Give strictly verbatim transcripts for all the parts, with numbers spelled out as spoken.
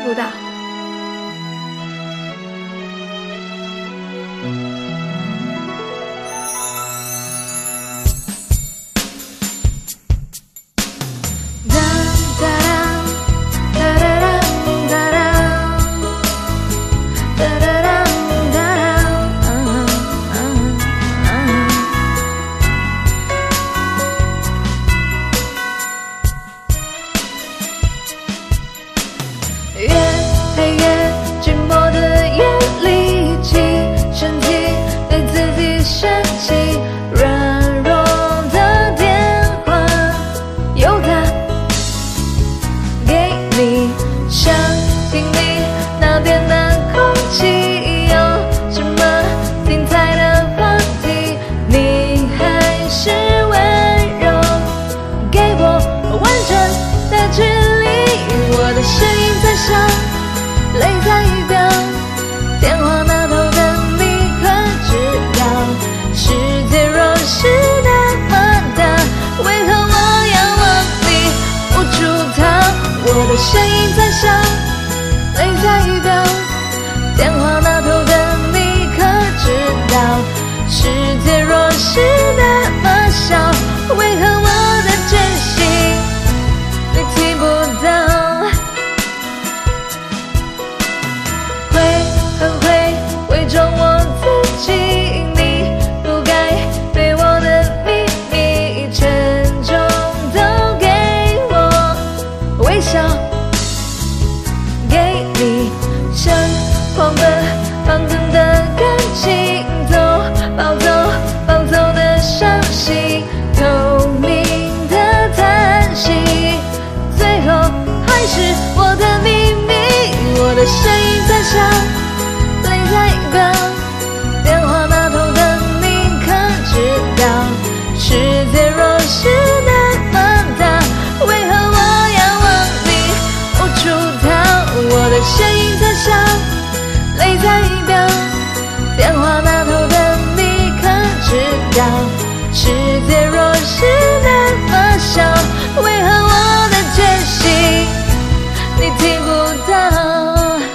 不到。 越黑越寂寞的夜里，起身体对自己生气，软弱的电话有他给你，想听你那边的空气，有什么精彩的话题，你还是温柔给我完整的距离，我的声音在响，泪在表，电话那头的你可知道，世界若是那么大，为何我要往里无处逃？我的声音在响，泪在表，电话那头的你可知道，世界若是那么小，为何我的真心你听不到？很会伪装我自己，你不该对我的秘密，沉重都给我微笑，给你像狂奔放纵的感情，走暴走暴走的伤心，透明的叹息，最后还是我的秘密，我的声音在响，泪在表，电话那头的你可知道，世界若是那么大，为何我要往里无处逃？我的声音在响，泪在表，电话那头的你可知道，世界若是那么小，为何我的决心你听不到？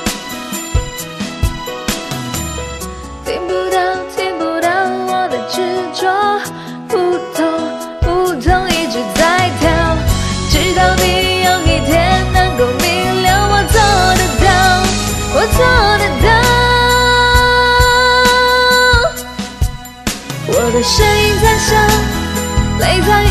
听不到，听不到我的执着，不痛不痛一直在跳，直到你有一天能够明了，我做得到，我做得到。我的声音在响，泪在